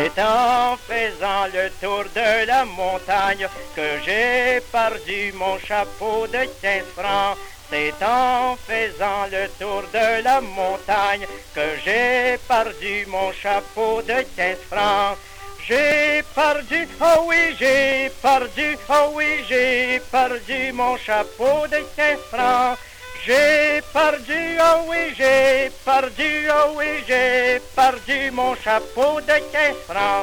C'est en faisant le tour de la montagne que j'ai perdu mon chapeau de 15 francs. C'est en faisant le tour de la montagne que j'ai perdu mon chapeau de 15 francs. J'ai perdu, oh oui j'ai perdu, oh oui j'ai perdu mon chapeau de 15 francs. J'ai perdu, oh oui j'ai perdu, oh oui j'ai perdu mon chapeau de 15 francs.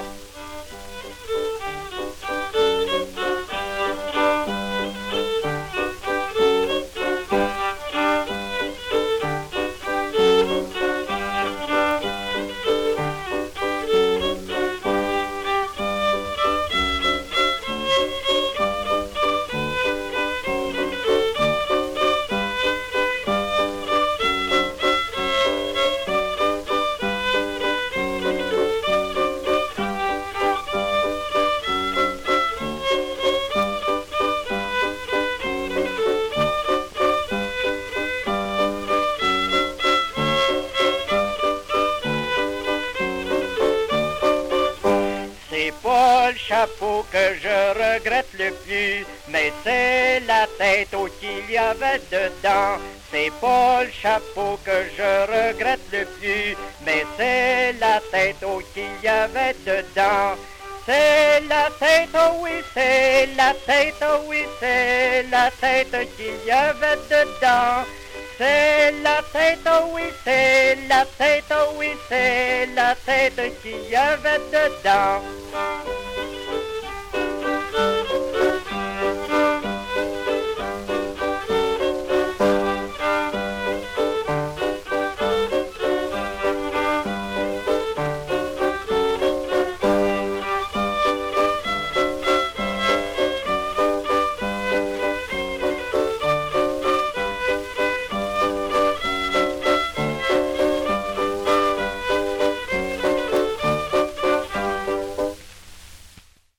C'est pas le chapeau que je regrette le plus, mais c'est la tête qu'il y avait dedans. C'est pas le chapeau que je regrette le plus, mais c'est la tête qu'il y avait dedans. C'est la tête, oh oui, c'est la tête, oh oui, c'est la tête qu'il y avait dedans. C'est la tête, oh oui, c'est la tête, oh oui, c'est la tête qu'il y avait dedans.